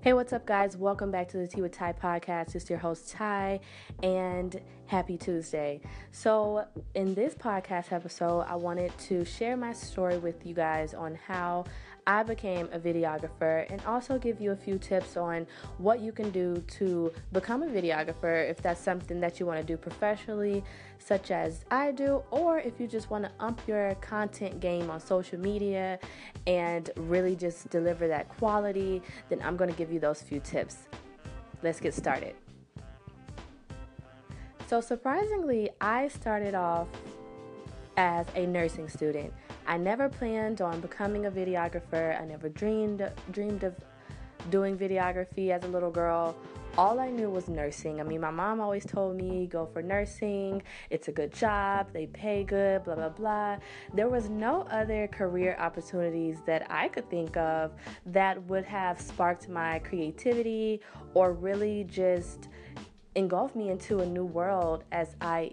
Hey, what's up, guys? Welcome back to the Tea with Ty podcast. It's your host, Ty, and happy Tuesday. So, in this podcast episode, I wanted to share my story with you guys on how I became a videographer and also give you a few tips on what you can do to become a videographer if that's something that you want to do professionally, such as I do, or if you just want to up your content game on social media and really just deliver that quality, then I'm going to give you those few tips. Let's get started. So surprisingly, I started off as a nursing student. I never planned on becoming a videographer. I never dreamed of doing videography as a little girl. All I knew was nursing. I mean, my mom always told me, go for nursing. It's a good job. They pay good, blah, blah, blah. There was no other career opportunities that I could think of that would have sparked my creativity or really just engulfed me into a new world as I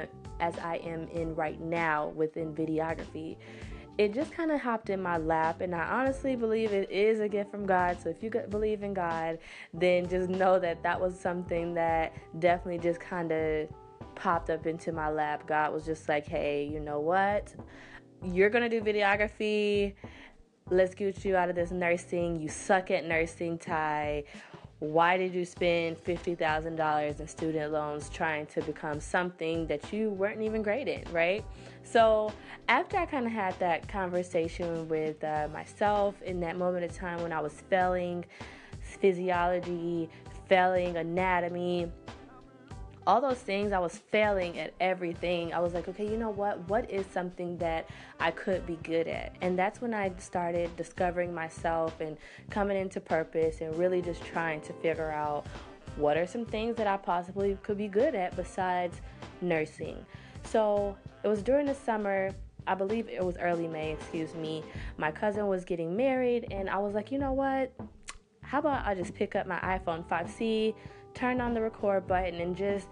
am in right now within videography. It just kind of hopped in my lap, and I honestly believe it is a gift from God. So if you believe in God, then just know that that was something that definitely just kind of popped up into my lap. God was just like, hey, you know what? You're going to do videography. Let's get you out of this nursing. You suck at nursing, Ty. Why did you spend $50,000 in student loans trying to become something that you weren't even great in, right? So after I kind of had that conversation with myself in that moment of time when I was failing physiology, failing anatomy, all those things, I was failing at everything. I was like, okay, you know what? What is something that I could be good at? And that's when I started discovering myself and coming into purpose and really just trying to figure out what are some things that I possibly could be good at besides nursing. So it was during the summer, I believe it was early May, my cousin was getting married, and I was like, you know what? How about I just pick up my iPhone 5C, turn on the record button, and just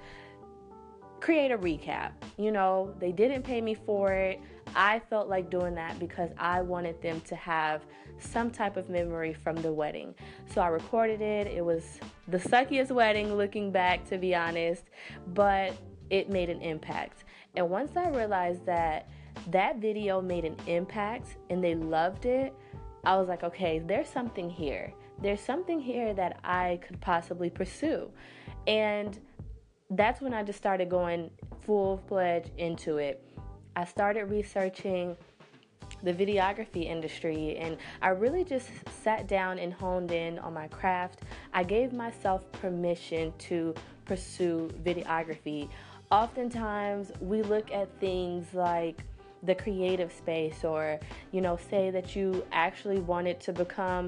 create a recap. You know, they didn't pay me for it. I felt like doing that because I wanted them to have some type of memory from the wedding. So I recorded it. It was the suckiest wedding looking back, to be honest, but it made an impact. And once I realized that that video made an impact and they loved it, I was like, okay, there's something here. There's something here that I could possibly pursue. And that's when I just started going full-fledged into it. I started researching the videography industry, and I really just sat down and honed in on my craft. I gave myself permission to pursue videography. Oftentimes, we look at things like the creative space, or, say that you actually wanted to become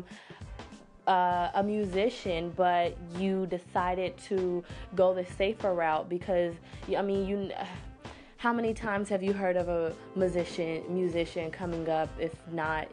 a musician, but you decided to go the safer route because, how many times have you heard of a musician coming up, if not,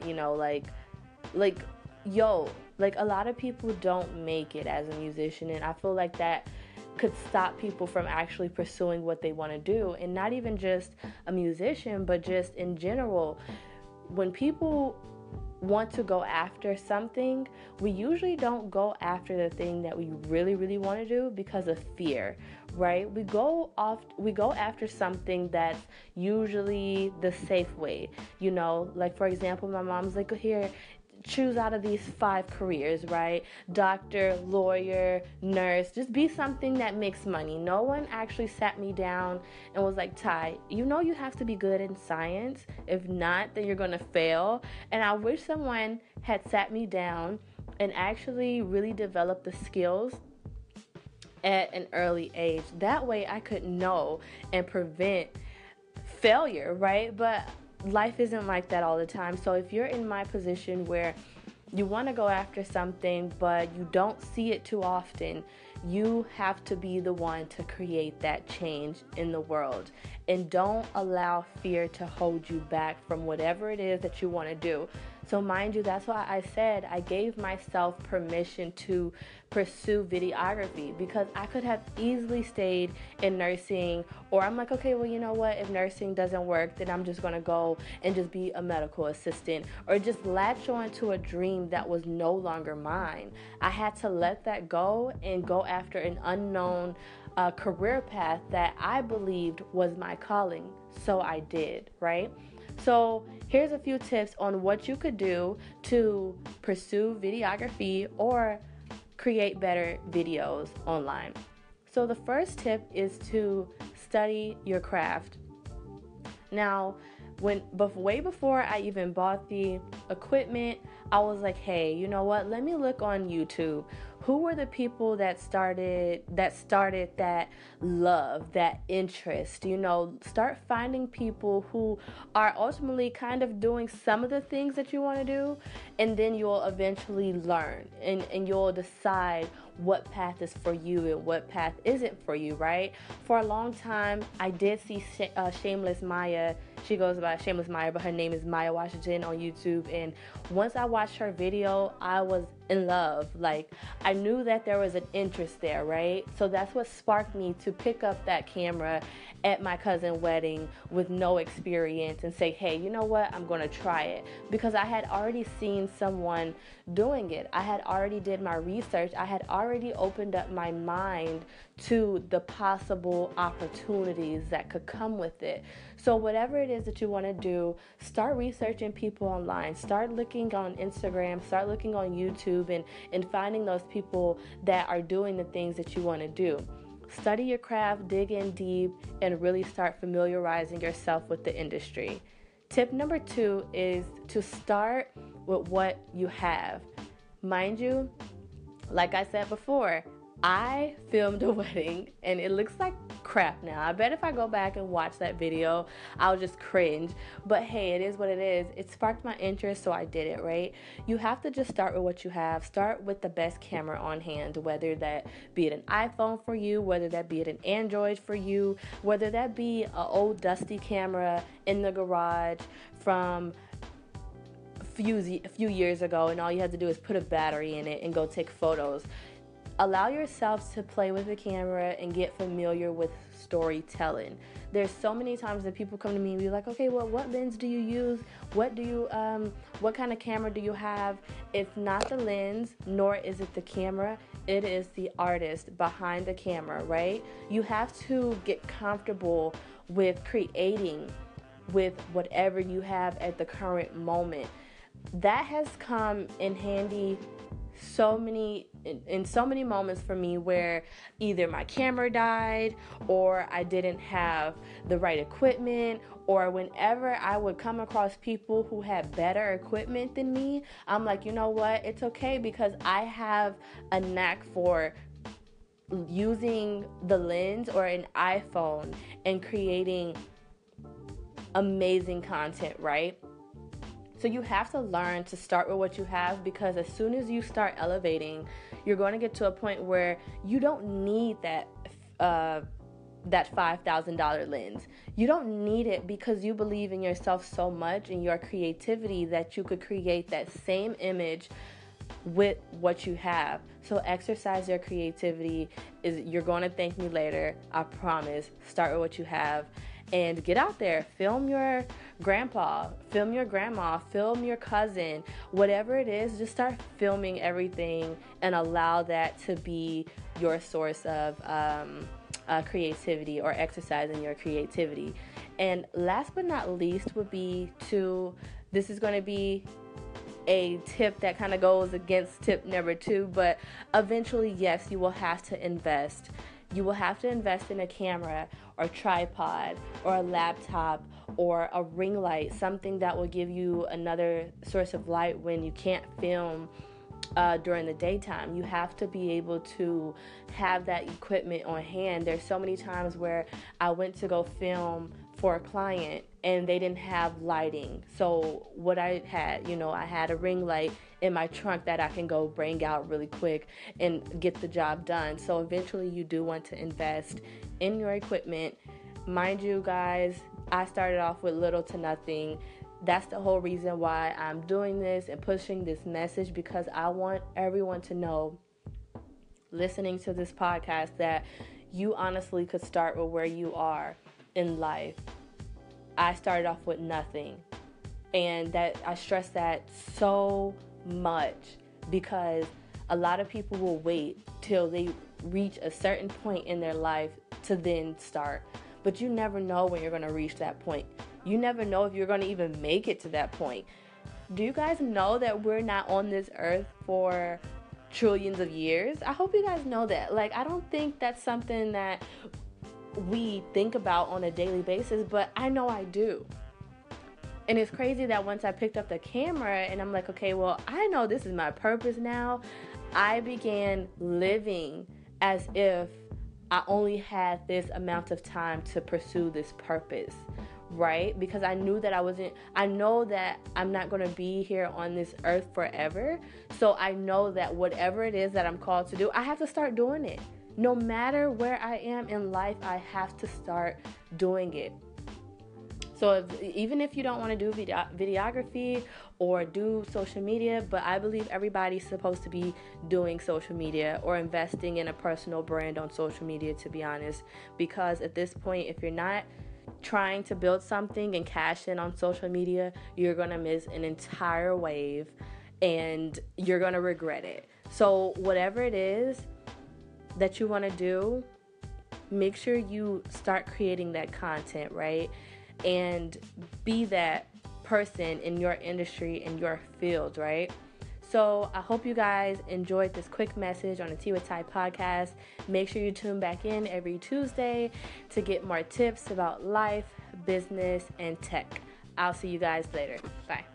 a lot of people don't make it as a musician, and I feel like that could stop people from actually pursuing what they want to do. And not even just a musician, but just in general, when people want to go after something, we usually don't go after the thing that we really, really want to do because of fear, right? We go after something that's usually the safe way. Like, for example, my mom's like, here, choose out of these 5 careers, right? Doctor, lawyer, nurse, just be something that makes money. No one actually sat me down and was like, Ty, you have to be good in science. If not, then you're going to fail. And I wish someone had sat me down and actually really developed the skills at an early age. That way I could know and prevent failure, right? But life isn't like that all the time. So if you're in my position where you want to go after something, but you don't see it too often, you have to be the one to create that change in the world. And don't allow fear to hold you back from whatever it is that you want to do. So mind you, that's why I said I gave myself permission to pursue videography, because I could have easily stayed in nursing, or I'm like, okay, well, you know what, if nursing doesn't work, then I'm just going to go and just be a medical assistant, or just latch on to a dream that was no longer mine. I had to let that go and go after an unknown career path that I believed was my calling. So I did, right? So here's a few tips on what you could do to pursue videography or create better videos online. So the first tip is to study your craft. Now, way before I even bought the equipment, I was like, hey, you know what? Let me look on YouTube. Who were the people that started that love, that interest? Start finding people who are ultimately kind of doing some of the things that you want to do, and then you'll eventually learn and you'll decide what path is for you and what path isn't for you, right? For a long time, I did see Shameless Maya. She goes by Shameless Maya, but her name is Maya Washington on YouTube. And once I watched her video, I was in love. Like, I knew that there was an interest there, right? So that's what sparked me to pick up that camera at my cousin's wedding with no experience and say, hey, you know what? I'm going to try it. Because I had already seen someone doing it. I had already did my research. I had already opened up my mind to the possible opportunities that could come with it. So whatever it is that you want to do, start researching people online. Start looking on Instagram, start looking on YouTube, and finding those people that are doing the things that you want to do. Study your craft, dig in deep, and really start familiarizing yourself with the industry. Tip number 2 is to start with what you have. Mind you, like I said before, I filmed a wedding and it looks like crap now. I bet if I go back and watch that video, I'll just cringe. But hey, it is what it is. It sparked my interest, so I did it, right? You have to just start with what you have. Start with the best camera on hand, whether that be it an iPhone for you, whether that be it an Android for you, whether that be an old dusty camera in the garage from a few years ago, and all you have to do is put a battery in it and go take photos. Allow yourself to play with the camera and get familiar with storytelling. There's so many times that people come to me and be like, okay, well, what lens do you use? What kind of camera do you have? It's not the lens, nor is it the camera. It is the artist behind the camera, right? You have to get comfortable with creating with whatever you have at the current moment. That has come in handy in so many moments for me where either my camera died, or I didn't have the right equipment, or whenever I would come across people who had better equipment than me, I'm like, you know what, it's okay, because I have a knack for using the lens or an iPhone and creating amazing content, right? So you have to learn to start with what you have, because as soon as you start elevating, you're going to get to a point where you don't need that $5,000 lens. You don't need it, because you believe in yourself so much and your creativity that you could create that same image with what you have. So exercise your creativity. You're going to thank me later, I promise. Start with what you have. And get out there, film your grandpa, film your grandma, film your cousin, whatever it is, just start filming everything and allow that to be your source of creativity, or exercising your creativity. And last but not least would be this is going to be a tip that kind of goes against tip number 2, but eventually, yes, you will have to invest. You will have to invest in a camera or tripod or a laptop or a ring light, something that will give you another source of light when you can't film during the daytime. You have to be able to have that equipment on hand. There's so many times where I went to go film for a client and they didn't have lighting. So what I had, I had a ring light in my trunk that I can go bring out really quick and get the job done. So eventually you do want to invest in your equipment. Mind you, guys, I started off with little to nothing. That's the whole reason why I'm doing this and pushing this message, because I want everyone to know, listening to this podcast, that you honestly could start with where you are in life. I started off with nothing, and that I stress that so much, because a lot of people will wait till they reach a certain point in their life to then start. But you never know when you're going to reach that point. You never know if you're going to even make it to that point. Do you guys know that we're not on this earth for trillions of years? I hope you guys know that. Like, I don't think that's something that we think about on a daily basis, but I know I do. And it's crazy that once I picked up the camera and I'm like, okay, well, I know this is my purpose now, I began living as if I only had this amount of time to pursue this purpose, right? Because I knew that I know that I'm not going to be here on this earth forever. So I know that whatever it is that I'm called to do, I have to start doing it. No matter where I am in life, I have to start doing it. So even if you don't want to do videography or do social media, but I believe everybody's supposed to be doing social media or investing in a personal brand on social media, to be honest. Because at this point, if you're not trying to build something and cash in on social media, you're going to miss an entire wave and you're going to regret it. So whatever it is that you want to do, make sure you start creating that content, right? And be that person in your industry, in your field, right? So I hope you guys enjoyed this quick message on the Tea with Ty podcast. Make sure you tune back in every Tuesday to get more tips about life, business, and tech. I'll see you guys later. Bye.